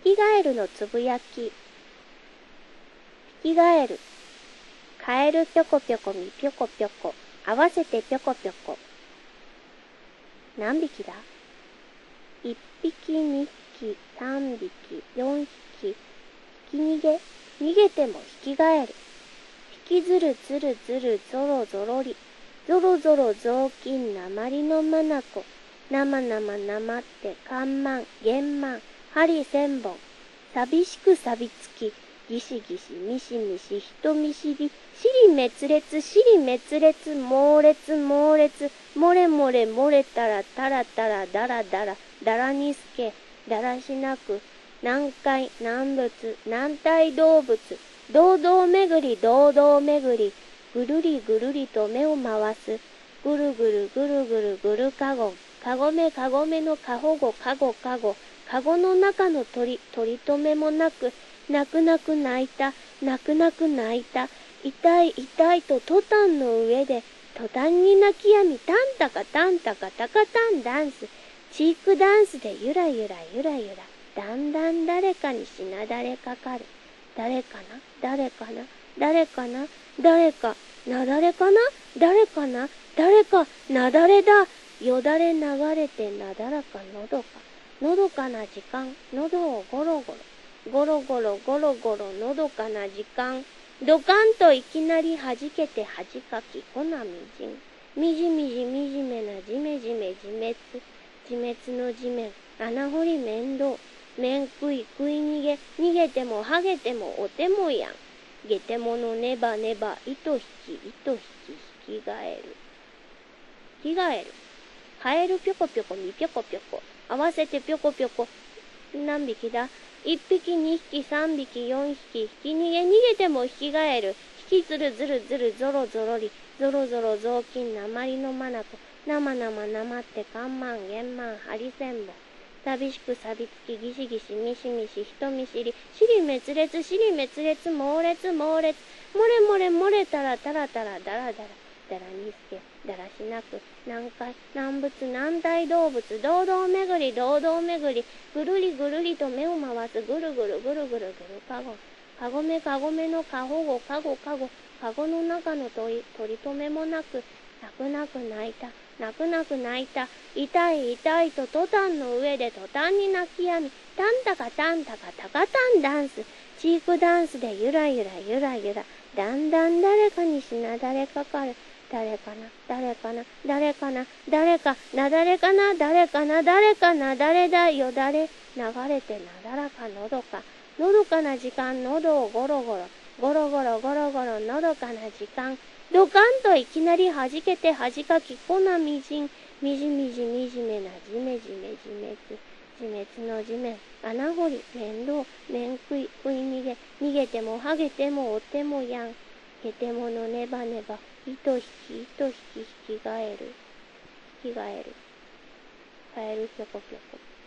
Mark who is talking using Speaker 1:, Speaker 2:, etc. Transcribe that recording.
Speaker 1: ヒキガエルのつぶやき。ヒキガエル。カエルぴょこぴょこみぴょこぴょこ。合わせてぴょこぴょこ。何匹だ？ 1 匹、2匹、3匹、4匹。ひき逃げ。逃げてもヒキガエル。引きずるずるずるぞろぞろり。ぞろぞろ雑巾なまりのまなこ。なまなまなまってかんまん、げんまん、針千本。寂しく錆びつき、ぎしぎし、みしみし、人見知り、尻滅裂、尻滅裂、猛烈、猛烈、漏れ漏れ漏れたらたらたらだらだら、だらにすけ、だらしなく、難解、難物、難体動物、堂々巡り、堂々巡り、ぐるりぐるりと目を回す、ぐるぐるぐるぐるぐるかご、かごめかごめのかほごかごかご、かごの中の鳥、取り留めもなく、泣く泣く泣いた、泣く泣く泣いた、痛い痛いとトタンの上で、途端に泣き止み、タンタカタンタカタカタンダンス、チークダンスでゆらゆらゆらゆら、だんだん誰かにしなだれかかる。誰かな誰かな誰かな誰か、なだれかな誰かな誰か、なだれだ。よだれ流れてなだらかのどか。のどかな時間、喉をゴロゴロ。ゴロゴロゴロゴロのどかな時間。ドカンといきなり弾けて恥かき、こなみじん。みじみじみじめなじめじめ自滅。自滅の地面。穴掘り面倒。面食い食い逃げ。逃げてもはげてもおてもやん。げてものねばねば、糸引き、糸引き、引きがえる。引きがえる。カエルぴょこぴょこみぴょこぴょこ。合わせてぴょこぴょこ。何匹だ？ 1 匹、2匹、3匹、4匹。引き逃げ、逃げても引きがえる。引きずるずるずるぞろぞろり。ぞろぞろ雑巾なまりのまなこ。なまなまなまってかんまん、げんまん、針千本。寂しく錆びつき、ぎしぎし、みしみし、人見知り。尻滅裂、尻滅裂、猛烈、猛烈。漏れ漏れ漏れたらたらたらだらだら。だらにすけ、だらしなく、難解、難物、難体動物、堂々巡り、堂々巡り、ぐるりぐるりと目を回す、ぐるぐるぐるぐるぐるかご。かごめかごめのかほごかごかご、かごの中の取り留めもなく、泣く泣く泣いた、泣く泣く泣いた、痛い痛いとトタンの上で途端に泣き止み、タンタカタンタカタカタンダンス、チークダンスでゆらゆらゆらゆら、だんだん誰かにしなだれかかる。誰かな誰かな誰かな誰かなだれかな誰かな誰かな誰だよだれ流れてなだらかのどかのどかな時間喉をゴロゴロゴロゴロゴロゴロのどかな時間ドカンといきなり弾けて恥かきこなみじんみじみじみじめなじめじめ自滅自滅の地面穴掘り面倒面食い食い逃げ逃げてもはげてもおてもやんげてものねばねば糸引き糸引き引きがえる引きがえるカエルぴょこぴょこ